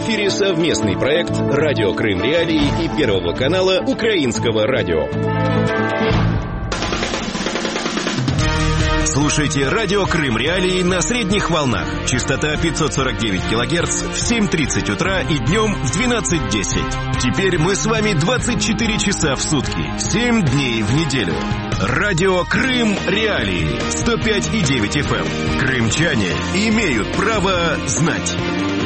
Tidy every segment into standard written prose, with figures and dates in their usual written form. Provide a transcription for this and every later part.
эфире совместный проект «Радио Крым Реалии» и Первого канала Украинского радио. Слушайте «Радио Крым Реалии» на средних волнах. Частота 549 кГц в 7:30 утра и днем в 12:10. Теперь мы с вами 24 часа в сутки, 7 дней в неделю. «Радио Крым Реалии» 105,9 FM. Крымчане имеют право знать.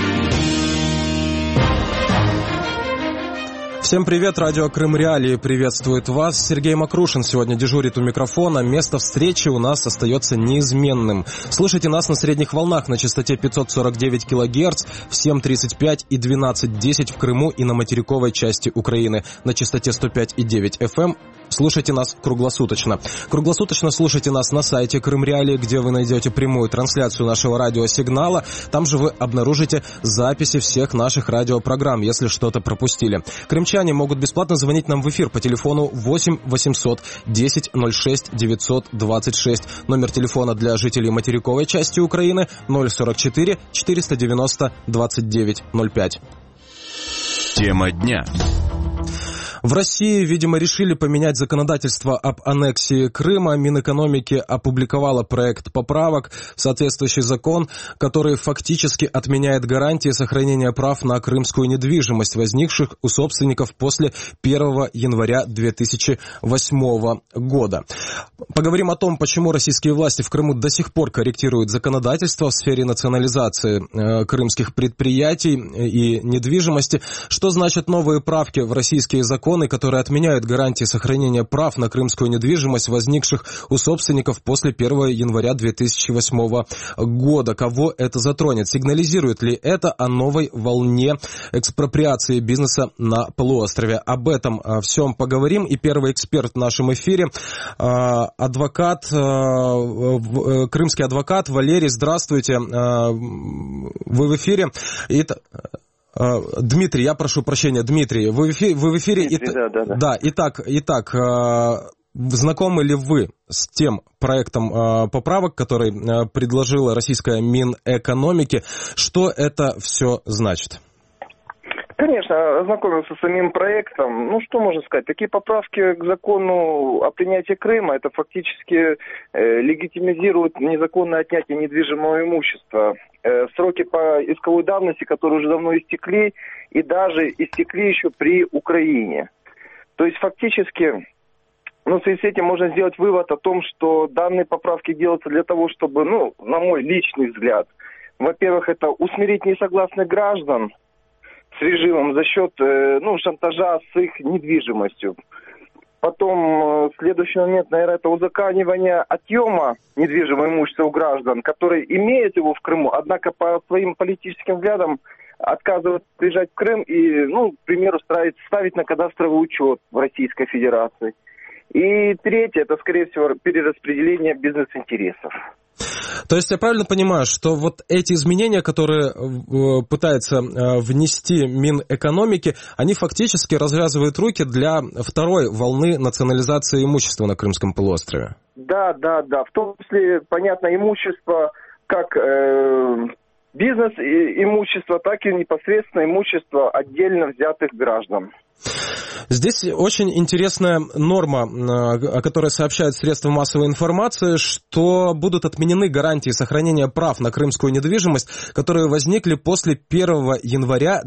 Всем привет, радио Крым Реалии приветствует вас. Сергей Макрушин сегодня дежурит у микрофона. Место встречи у нас остается неизменным. Слушайте нас на средних волнах на частоте 549 кГц в 7:35 и 12:10 в Крыму и на материковой части Украины на частоте 105,9 FM. Слушайте нас круглосуточно. Круглосуточно слушайте нас на сайте Крым Реалии, где вы найдете прямую трансляцию нашего радиосигнала. Там же вы обнаружите записи всех наших радиопрограмм, если что-то пропустили. Крымчане могут бесплатно звонить нам в эфир по телефону 8 800 10 06 926. Номер телефона для жителей материковой части Украины 044 490 29 05. Тема дня. В России, видимо, решили поменять законодательство об аннексии Крыма. Минэкономики опубликовала проект поправок в соответствующий закон, который фактически отменяет гарантии сохранения прав на крымскую недвижимость, возникших у собственников после 1 января 2008 года. Поговорим о том, почему российские власти в Крыму до сих пор корректируют законодательство в сфере национализации крымских предприятий и недвижимости, что значат новые правки в российские законы, которые отменяют гарантии сохранения прав на крымскую недвижимость, возникших у собственников после 1 января 2008 года. Кого это затронет? Сигнализирует ли это о новой волне экспроприации бизнеса на полуострове? Об этом всем поговорим. И первый эксперт в нашем эфире, адвокат, крымский адвокат Валерий. Здравствуйте. Вы в эфире. Дмитрий, я прошу прощения, Дмитрий, вы в эфире. Дмитрий, да. Итак, знакомы ли вы с тем проектом поправок, который предложила российская Минэкономики? Что это все значит? Конечно, ознакомился с самим проектом. Ну, что можно сказать? Такие поправки к закону о принятии Крыма, это фактически легитимизирует незаконное отнятие недвижимого имущества. Сроки по исковой давности, которые уже давно истекли, и даже истекли еще при Украине. То есть фактически, в связи с этим можно сделать вывод о том, что данные поправки делаются для того, чтобы, на мой личный взгляд, во-первых, это усмирить несогласных граждан с режимом за счет шантажа с их недвижимостью. Потом следующий момент, наверное, это узаконивание отъема недвижимого имущества у граждан, которые имеют его в Крыму, однако по своим политическим взглядам отказываются приезжать в Крым и, к примеру, ставить на кадастровый учет в Российской Федерации. И третье, это, скорее всего, перераспределение бизнес-интересов. То есть я правильно понимаю, что вот эти изменения, которые пытается внести Минэкономики, они фактически развязывают руки для второй волны национализации имущества на Крымском полуострове? Да. В том числе, понятно, имущество как бизнес-имущество, так и непосредственно имущество отдельно взятых граждан. Здесь очень интересная норма, о которой сообщают средства массовой информации, что будут отменены гарантии сохранения прав на крымскую недвижимость, которые возникли после 1 января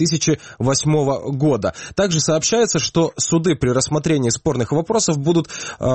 2008 года. Также сообщается, что суды при рассмотрении спорных вопросов будут,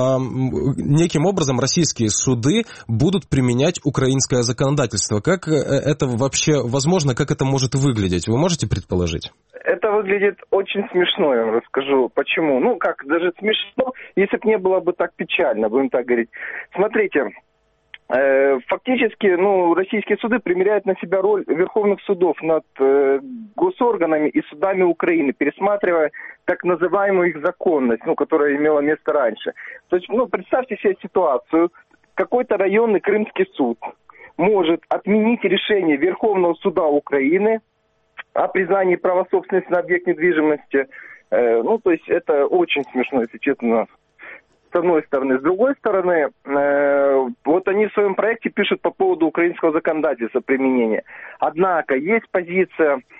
неким образом, российские суды будут применять украинское законодательство. Как это вообще возможно, как это может выглядеть? Вы можете предположить? Это выглядит очень смешно, я вам расскажу. Почему? Даже смешно, если бы не было бы так печально, будем так говорить. Смотрите, фактически, российские суды примеряют на себя роль верховных судов над госорганами и судами Украины, пересматривая так называемую их законность, которая имела место раньше. То есть, представьте себе ситуацию, какой-то районный крымский суд может отменить решение Верховного суда Украины о признании права собственности на объект недвижимости. То есть это очень смешно, если честно, с одной стороны. С другой стороны, вот они в своем проекте пишут по поводу украинского законодательства применения. Однако есть позиция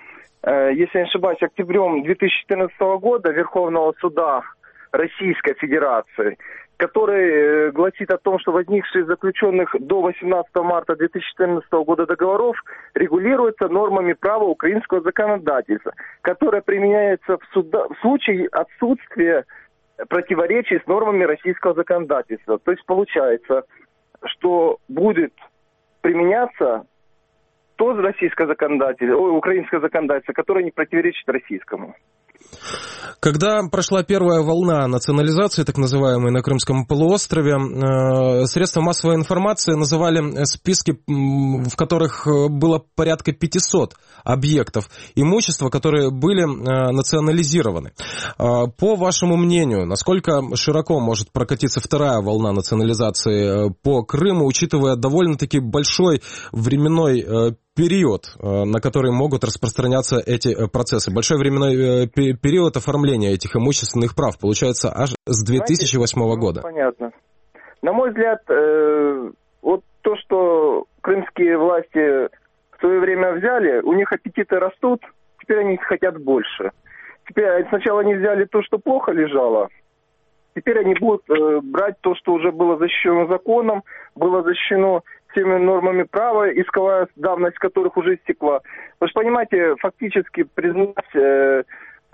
если я не ошибаюсь, октябрем 2014 года Верховного суда Российской Федерации, который гласит о том, что возникшие из заключенных до 18 марта 2014 года договоров регулируются нормами права украинского законодательства, которое применяется в случае отсутствия противоречий с нормами российского законодательства. То есть получается, что будет применяться то российское законодательство, украинское законодательство, которое не противоречит российскому. Когда прошла первая волна национализации, так называемой, на Крымском полуострове, средства массовой информации называли списки, в которых было порядка 500 объектов имущества, которые были национализированы. По вашему мнению, насколько широко может прокатиться вторая волна национализации по Крыму, учитывая довольно-таки большой временной период, на который могут распространяться эти процессы? Большой временной период оформления этих имущественных прав, получается, аж с 2008 года. Понятно. На мой взгляд, вот то, что крымские власти в свое время взяли, у них аппетиты растут, теперь они хотят больше. Теперь сначала они взяли то, что плохо лежало, теперь они будут брать то, что уже было защищено законом, было защищено теми нормами права, исковая давность которых уже истекла. Вы же понимаете, фактически признать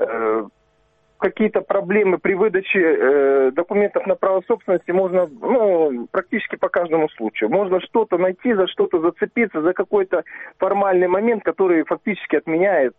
какие-то проблемы при выдаче документов на право собственности можно практически по каждому случаю. Можно что-то найти, за что-то зацепиться, за какой-то формальный момент, который фактически отменяет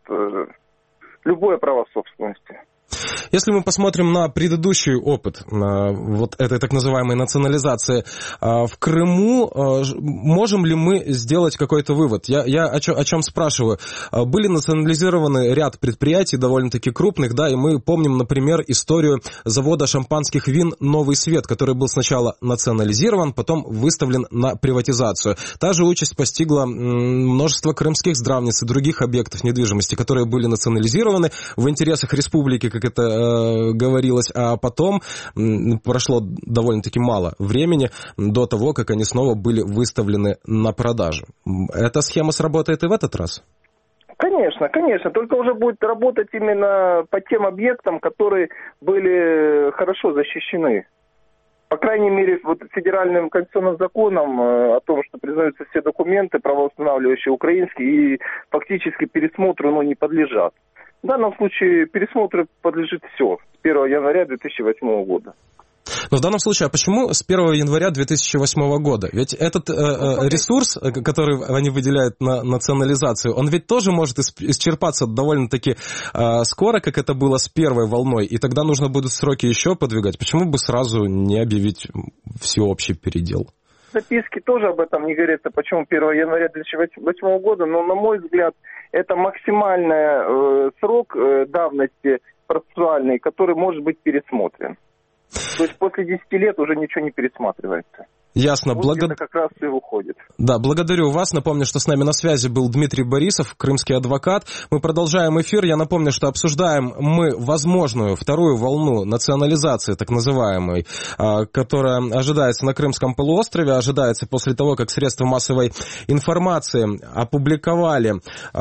любое право собственности. Если мы посмотрим на предыдущий опыт вот этой так называемой национализации в Крыму, можем ли мы сделать какой-то вывод? Я о чем спрашиваю? Были национализированы ряд предприятий довольно-таки крупных, да, и мы помним, например, историю завода шампанских вин «Новый свет», который был сначала национализирован, потом выставлен на приватизацию. Та же участь постигла множество крымских здравниц и других объектов недвижимости, которые были национализированы в интересах республики, как это говорилось, а потом прошло довольно-таки мало времени до того, как они снова были выставлены на продажу. Эта схема сработает и в этот раз? Конечно, только уже будет работать именно по тем объектам, которые были хорошо защищены. По крайней мере, вот федеральным конституционным законом о том, что признаются все документы, правоустанавливающие украинские, и фактически пересмотру не подлежат. В данном случае пересмотру подлежит все с 1 января 2008 года. Но в данном случае, а почему с 1 января 2008 года? Ведь этот ресурс, который они выделяют на национализацию, он ведь тоже может исчерпаться довольно-таки скоро, как это было с первой волной, и тогда нужно будет сроки еще подвигать. Почему бы сразу не объявить всеобщий передел? В записке тоже об этом не говорится, почему 1 января 2008 года, но, на мой взгляд, это максимальный срок давности процессуальный, который может быть пересмотрен. То есть после 10 лет уже ничего не пересматривается. Ясно. Вот это как раз и выходит. Да, благодарю вас. Напомню, что с нами на связи был Дмитрий Борисов, крымский адвокат. Мы продолжаем эфир. Я напомню, что обсуждаем мы возможную вторую волну национализации, так называемой, которая ожидается на Крымском полуострове, ожидается после того, как средства массовой информации опубликовали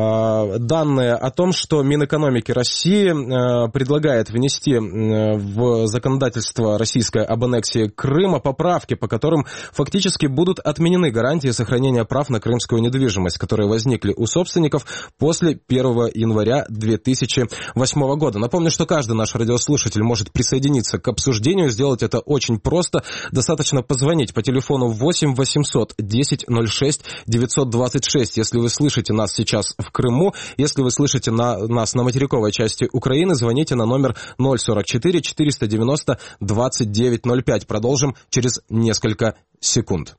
данные о том, что Минэкономики России предлагает внести в законодательство российское об аннексии Крыма поправки, по которым фактически будут отменены гарантии сохранения прав на крымскую недвижимость, которые возникли у собственников после 1 января 2008 года. Напомню, что каждый наш радиослушатель может присоединиться к обсуждению. Сделать это очень просто. Достаточно позвонить по телефону 8 800 10 06 926, если вы слышите нас сейчас в Крыму. Если вы слышите нас на материковой части Украины, звоните на номер 044 490 2905. Продолжим через несколько секунд.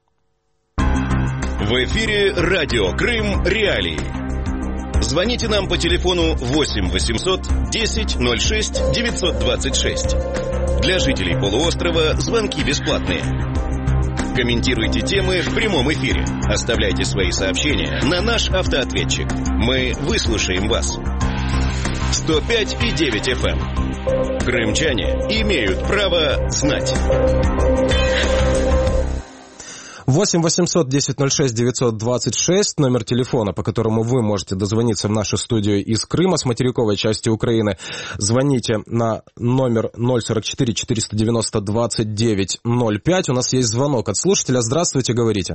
В эфире радио Крым Реалии. Звоните нам по телефону 8 800 10 06 926. Для жителей полуострова звонки бесплатные. Комментируйте темы в прямом эфире. Оставляйте свои сообщения на наш автоответчик. Мы выслушаем вас. 105,9 FM. Крымчане имеют право знать. 8 800 10 06 926, номер телефона, по которому вы можете дозвониться в нашу студию из Крыма, с материковой части Украины. Звоните на номер 044 490 29 05. У нас есть звонок от слушателя. Здравствуйте, говорите.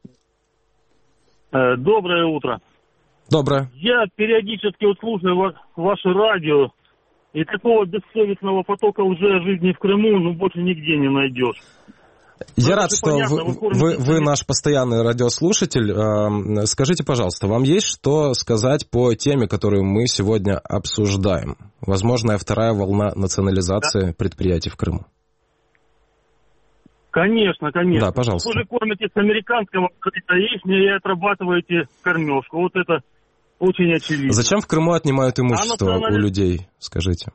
Доброе утро. Доброе. Я периодически слушаю ваше радио, и такого бессовестного потока лжи-жизни в Крыму больше нигде не найдешь. Я рад, что вы наш постоянный радиослушатель. Скажите, пожалуйста, вам есть что сказать по теме, которую мы сегодня обсуждаем? Возможная вторая волна национализации предприятий в Крыму. Конечно. Да, пожалуйста. Вы же кормите с американского яичня и отрабатываете кормежку. Вот это очень очевидно. Зачем в Крыму отнимают имущество у людей, скажите?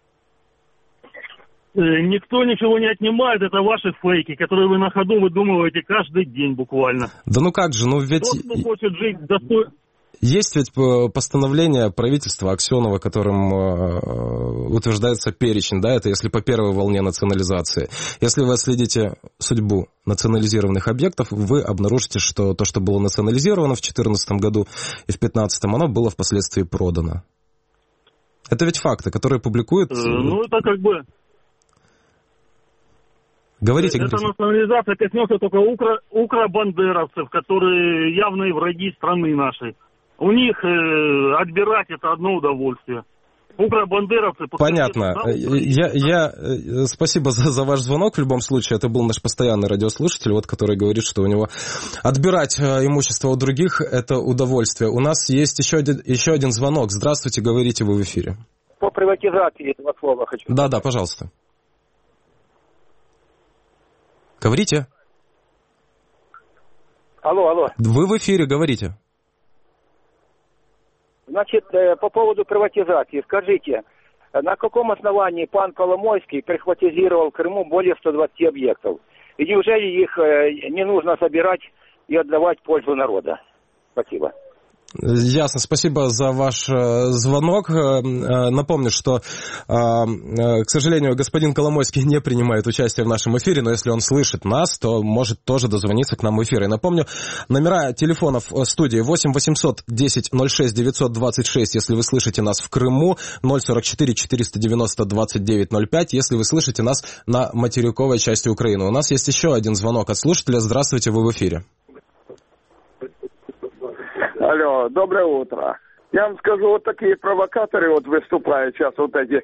Никто ничего не отнимает, это ваши фейки, которые вы на ходу выдумываете каждый день буквально. Да ну как же, ведь... Тот, кто хочет жить достойно... Есть ведь постановление правительства Аксенова, которым утверждается перечень, да, это если по первой волне национализации. Если вы отследите судьбу национализированных объектов, вы обнаружите, что то, что было национализировано в 2014 году и в 2015, оно было впоследствии продано. Это ведь факты, которые публикуют... это как бы... Говорите. Эта национализация коснется только укробандеровцев, которые явные враги страны нашей. У них отбирать это одно удовольствие. Укробандеровцы... Понятно. Спасибо за ваш звонок. В любом случае, это был наш постоянный радиослушатель, который говорит, что у него отбирать имущество у других – это удовольствие. У нас есть еще один звонок. Здравствуйте, говорите, вы в эфире. По приватизации этого слова хочу. Да, пожалуйста. Говорите. Алло. Вы в эфире, говорите. Значит, по поводу приватизации. Скажите, на каком основании пан Коломойский прихватизировал в Крыму более 120 объектов? И неужели их не нужно собирать и отдавать в пользу народа? Спасибо. Ясно, спасибо за ваш звонок. Напомню, что, к сожалению, господин Коломойский не принимает участие в нашем эфире, но если он слышит нас, то может тоже дозвониться к нам в эфир. И напомню, номера телефонов студии 8 800 10 06 926, если вы слышите нас в Крыму, 044 490 29 05, если вы слышите нас на материковой части Украины. У нас есть еще один звонок от слушателя. Здравствуйте, вы в эфире. Алло, доброе утро. Я вам скажу, такие провокаторы выступают сейчас эти,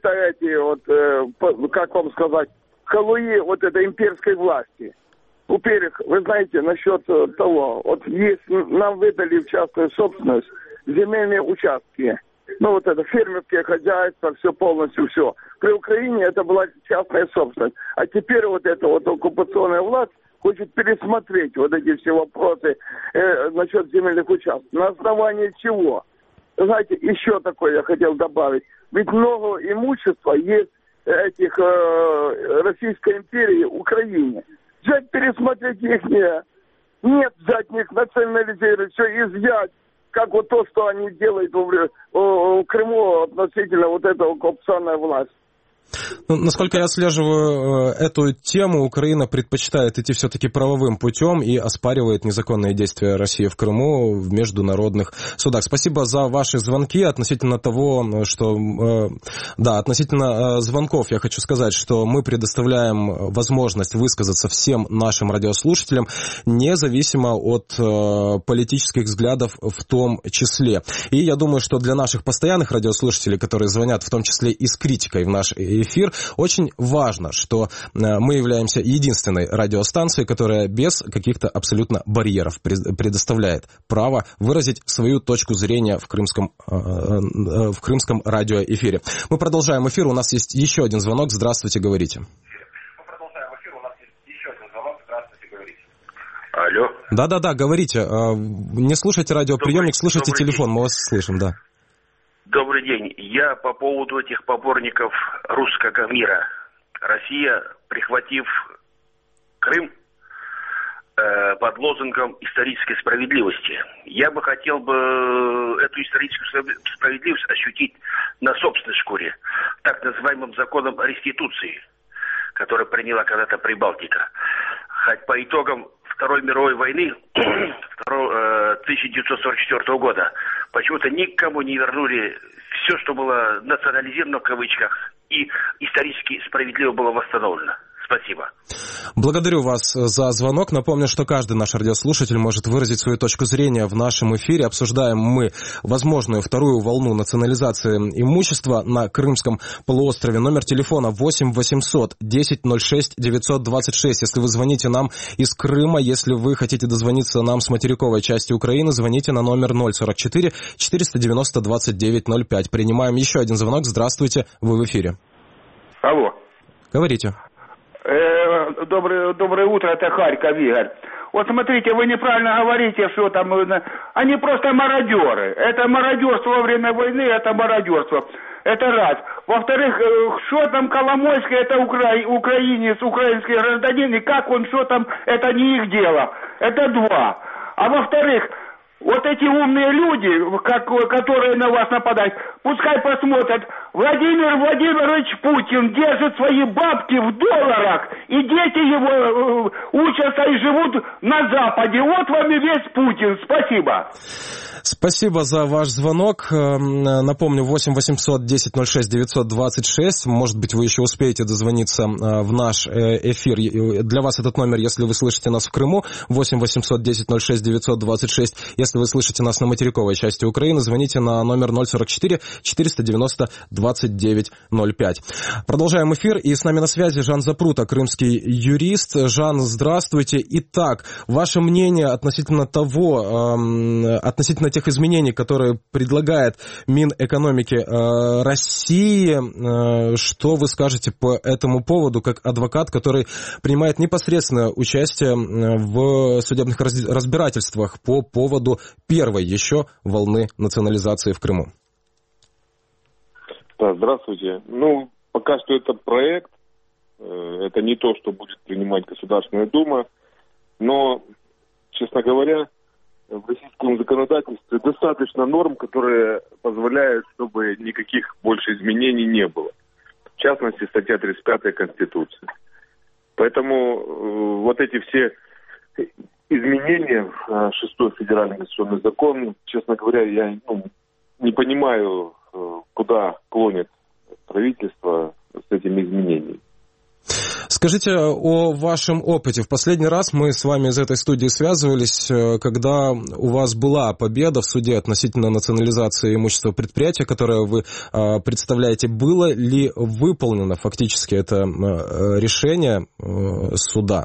как вам сказать, халуи этой имперской власти. Во-первых, вы знаете, насчет того, есть, нам выдали в частную собственность земельные участки. Это фермерские хозяйства, все полностью, все. При Украине это была частная собственность. А теперь эта оккупационная власть хочет пересмотреть эти все вопросы насчет земельных участков. На основании чего? Знаете, еще такое я хотел добавить. Ведь много имущества есть Российской империи в Украине. Взять, пересмотреть их нет, взять их, национализировать, все изъять. Как то, что они делают в Крыму относительно этой оккупационной власти. Насколько я отслеживаю эту тему, Украина предпочитает идти все-таки правовым путем и оспаривает незаконные действия России в Крыму в международных судах. Спасибо за ваши звонки. Относительно того, что... относительно звонков я хочу сказать, что мы предоставляем возможность высказаться всем нашим радиослушателям, независимо от политических взглядов в том числе. И я думаю, что для наших постоянных радиослушателей, которые звонят в том числе и с критикой в наш эфир, очень важно, что мы являемся единственной радиостанцией, которая без каких-то абсолютно барьеров предоставляет право выразить свою точку зрения в крымском радиоэфире. Мы продолжаем эфир. У нас есть еще один звонок. Здравствуйте, говорите. Алло. Да, говорите. Не слушайте радиоприемник, слушайте телефон. Мы вас слышим, да. Добрый день. Я по поводу этих поборников русского мира. Россия, прихватив Крым под лозунгом исторической справедливости. Я бы хотел эту историческую справедливость ощутить на собственной шкуре, так называемым законом реституции, который приняла когда-то Прибалтика. Хоть по итогам Второй мировой войны 1944 года почему-то никому не вернули все, что было национализировано в кавычках, и исторически справедливо было восстановлено. Спасибо. Благодарю вас за звонок. Напомню, что каждый наш радиослушатель может выразить свою точку зрения в нашем эфире. Обсуждаем мы возможную вторую волну национализации имущества на Крымском полуострове. Номер телефона 8 800 10 06 926. Если вы звоните нам из Крыма, если вы хотите дозвониться нам с материковой части Украины, звоните на номер 044 490 29 05. Принимаем еще один звонок. Здравствуйте, вы в эфире. Алло. Говорите. Доброе утро, это Харьков, Игорь. Вот смотрите, вы неправильно говорите, что там... Они просто мародеры. Это мародерство во время войны, это мародерство. Это раз. Во-вторых, что там Коломойский, это украинец, украинский гражданин, и как он, что там, это не их дело. Это два. А во-вторых... Вот эти умные люди, которые на вас нападают, пускай посмотрят. Владимир Владимирович Путин держит свои бабки в долларах, и дети его учатся и живут на Западе. Вот вам и весь Путин. Спасибо. Спасибо за ваш звонок. Напомню, 8 800 10 06 926. Может быть, вы еще успеете дозвониться в наш эфир. Для вас этот номер, если вы слышите нас в Крыму, 8 800 10 06 926. Если вы слышите нас на материковой части Украины, звоните на номер 044 490 29 05. Продолжаем эфир. И с нами на связи Жан Запрута, крымский юрист. Жан, здравствуйте. Итак, ваше мнение относительно тех изменений, которые предлагает Минэкономики России. Что вы скажете по этому поводу, как адвокат, который принимает непосредственное участие в судебных разбирательствах по поводу первой еще волны национализации в Крыму? Да, здравствуйте. Пока что это проект. Это не то, что будет принимать Государственная Дума. Но, честно говоря, в российском законодательстве достаточно норм, которые позволяют, чтобы никаких больше изменений не было. В частности, статья 35 Конституции. Поэтому вот эти все изменения в 6-й федеральный конституционный закон, честно говоря, я не понимаю, куда клонит правительство с этими изменениями. Скажите о вашем опыте. В последний раз мы с вами из этой студии связывались, когда у вас была победа в суде относительно национализации имущества предприятия, которое вы представляете. Было ли выполнено фактически это решение суда?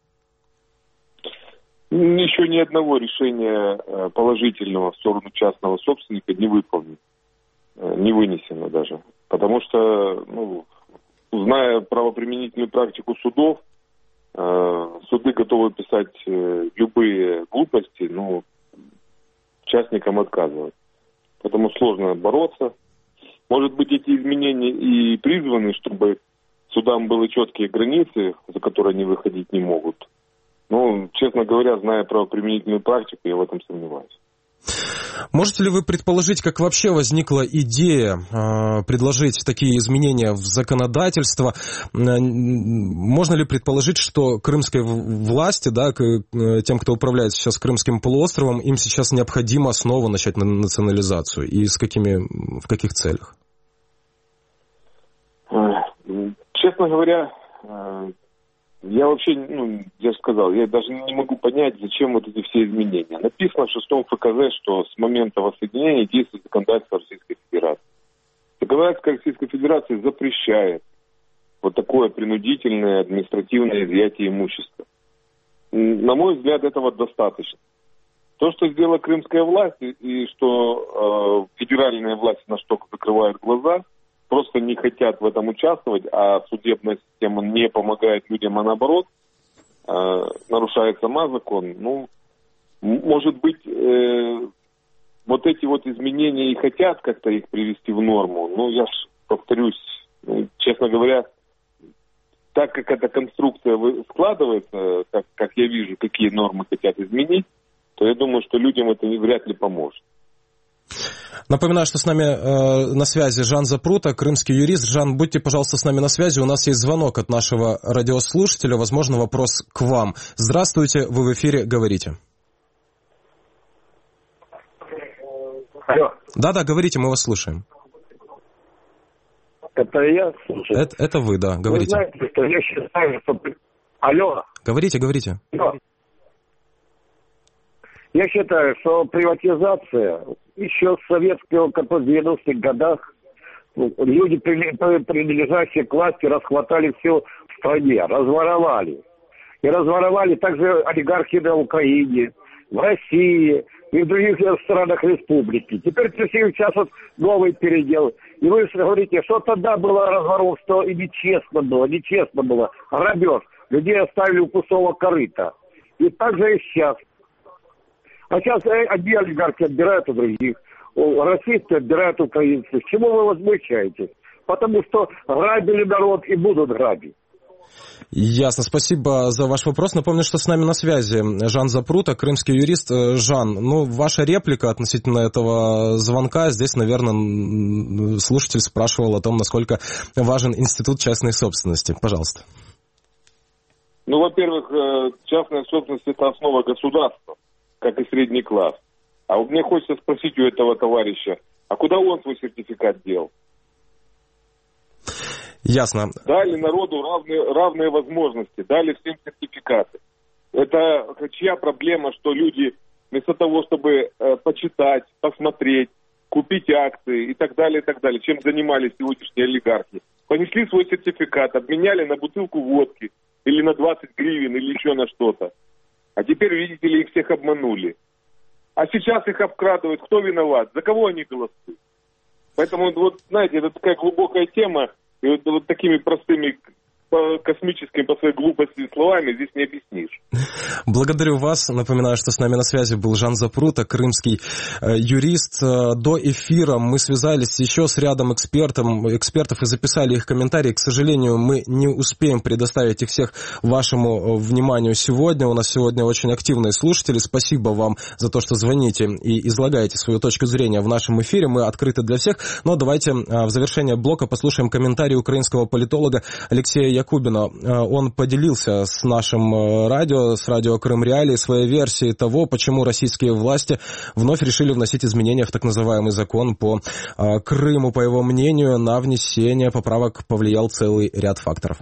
Еще ни одного решения положительного в сторону частного собственника не выполнено, не вынесено даже. Потому что, зная правоприменительную практику судов, суды готовы писать любые глупости, но частникам отказывать. Поэтому сложно бороться. Может быть, эти изменения и призваны, чтобы судам были четкие границы, за которые они выходить не могут. Но, честно говоря, зная правоприменительную практику, я в этом сомневаюсь. Можете ли вы предположить, как вообще возникла идея предложить такие изменения в законодательство? Можно ли предположить, что крымской власти, тем, кто управляет сейчас Крымским полуостровом, им сейчас необходимо снова начать национализацию? И в каких целях? Честно говоря, я вообще, я же сказал, я даже не могу понять, зачем вот эти все изменения. Написано в 6-м ФКЗ, что с момента воссоединения действует законодательство Российской Федерации. Законодательство Российской Федерации запрещает вот такое принудительное административное изъятие имущества. На мой взгляд, этого достаточно. То, что сделала крымская власть, и что федеральная власть на что закрывает глаза, просто не хотят в этом участвовать, а судебная система не помогает людям, а наоборот, нарушает сама закон. Может быть, вот эти вот изменения и хотят как-то их привести в норму. Я повторюсь, честно говоря, так как эта конструкция складывается, как я вижу, какие нормы хотят изменить, то я думаю, что людям это вряд ли поможет. Напоминаю, что с нами на связи Жан Запрута, крымский юрист. Жан, будьте, пожалуйста, с нами на связи. У нас есть звонок от нашего радиослушателя. Возможно, вопрос к вам. Здравствуйте, вы в эфире, говорите. Алло. Да, говорите, мы вас слушаем. Это я слушаю. Это вы, да, говорите. Вы знаете, что я считаю, что... Алло. Говорите. Алло. Я считаю, что приватизация еще с советского, как в 90-х годах, люди, принадлежащие к власти, расхватали все в стране, разворовали. И разворовали также олигархи на Украине, в России и в других странах республики. Теперь сейчас вот новый передел. И вы говорите, что тогда было разворовство и нечестно было, грабеж. Людей оставили у пустого корыта. И так же и сейчас. А сейчас одни олигархи отбирают у других, расисты отбирают у украинцев. Чему вы возмущаетесь? Потому что грабили народ и будут грабить. Ясно, спасибо за ваш вопрос. Напомню, что с нами на связи Жан Запрута, крымский юрист. Жан, ваша реплика относительно этого звонка. Здесь, наверное, слушатель спрашивал о том, насколько важен институт частной собственности. Пожалуйста. Во-первых, частная собственность – это основа государства, как и средний класс. А вот мне хочется спросить у этого товарища, а куда он свой сертификат дел? Ясно. Дали народу равные возможности, дали всем сертификаты. Это чья проблема, что люди вместо того, чтобы почитать, посмотреть, купить акции и так далее, чем занимались сегодняшние олигархи, понесли свой сертификат, обменяли на бутылку водки или на 20 гривен или еще на что-то. А теперь, видите ли, их всех обманули. А сейчас их обкрадывают. Кто виноват? За кого они голосуют? Поэтому, знаете, это такая глубокая тема. И вот такими простыми, космическими по своей глупости словами здесь не объяснишь. Благодарю вас. Напоминаю, что с нами на связи был Жан Запрута, крымский юрист. До эфира мы связались еще с рядом экспертов и записали их комментарии. К сожалению, мы не успеем предоставить их всех вашему вниманию сегодня. У нас сегодня очень активные слушатели. Спасибо вам за то, что звоните и излагаете свою точку зрения в нашем эфире. Мы открыты для всех. Но давайте в завершение блока послушаем комментарий украинского политолога Алексея Якубина. Он поделился с нашим радио, с радио Крым Реалии, своей версией того, почему российские власти вновь решили вносить изменения в так называемый закон по Крыму. По его мнению, на внесение поправок повлиял целый ряд факторов.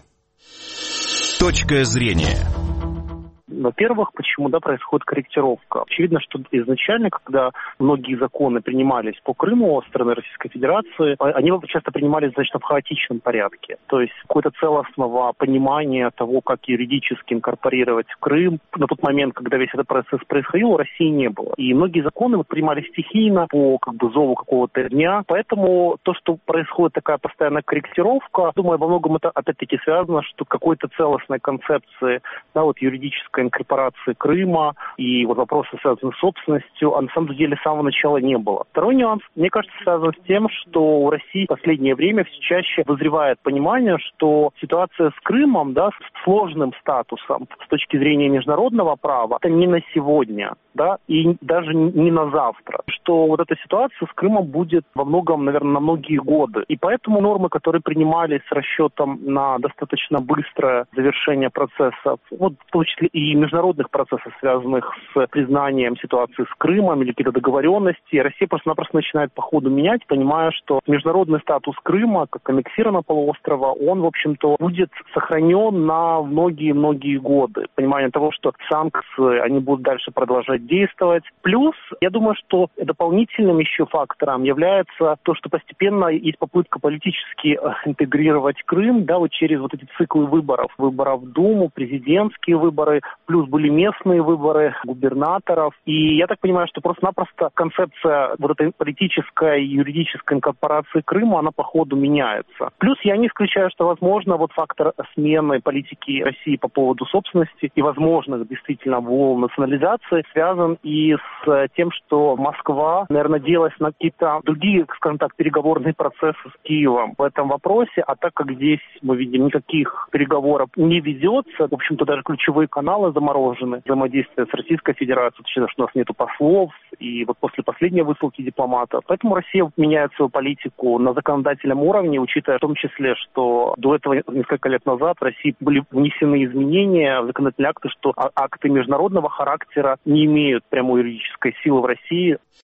Точка зрения. Во-первых, почему происходит корректировка? Очевидно, что изначально, когда многие законы принимались по Крыму со стороны Российской Федерации, они часто принимались достаточно в хаотичном порядке. То есть какое-то целостного понимания того, как юридически инкорпорировать Крым, на тот момент, когда весь этот процесс происходил, у России не было. И многие законы принимались стихийно, по зову какого-то дня. Поэтому то, что происходит такая постоянная корректировка, думаю, во многом это опять-таки связано, что какой-то целостной концепции, юридической инкорпорации Крыма и вопросы, связанные с собственностью, а на самом деле с самого начала не было. Второй нюанс, мне кажется, связан с тем, что у России в последнее время все чаще вызревает понимание, что ситуация с Крымом, с сложным статусом с точки зрения международного права, это не на сегодня, и даже не на завтра. Что эта ситуация с Крымом будет во многом, наверное, на многие годы. И поэтому нормы, которые принимались с расчетом на достаточно быстрое завершение процессов, в том числе и международных процессов, связанных с признанием ситуации с Крымом или какие-то договоренности, Россия просто-напросто начинает по ходу менять, понимая, что международный статус Крыма, как аннексированного полуострова, он, в общем-то, будет сохранен на многие-многие годы. Понимание того, что санкции, они будут дальше продолжать действовать. Плюс, я думаю, что дополнительным еще фактором является то, что постепенно есть попытка политически интегрировать Крым, через эти циклы выборов в Думу, президентские выборы, плюс были местные выборы губернаторов. И я так понимаю, что просто-напросто концепция этой политической и юридической инкорпорации Крыма, она по ходу меняется. Плюс я не исключаю, что, возможно, фактор смены политики России по поводу собственности и возможных действительно волн национализации связан связан и с тем, что Москва, наверное, надеялась на какие-то другие, скажем так, переговорные процессы с Киевом в этом вопросе, а так как здесь, мы видим, никаких переговоров не ведется, в общем-то, даже ключевые каналы заморожены, взаимодействие с Российской Федерацией, точнее, что у нас нету послов, и вот после последней высылки дипломата. Поэтому Россия меняет свою политику на законодательном уровне, учитывая в том числе, что до этого несколько лет назад в России были внесены изменения в законодательные акты, что акты международного характера не имеют прямой юридической силы в России.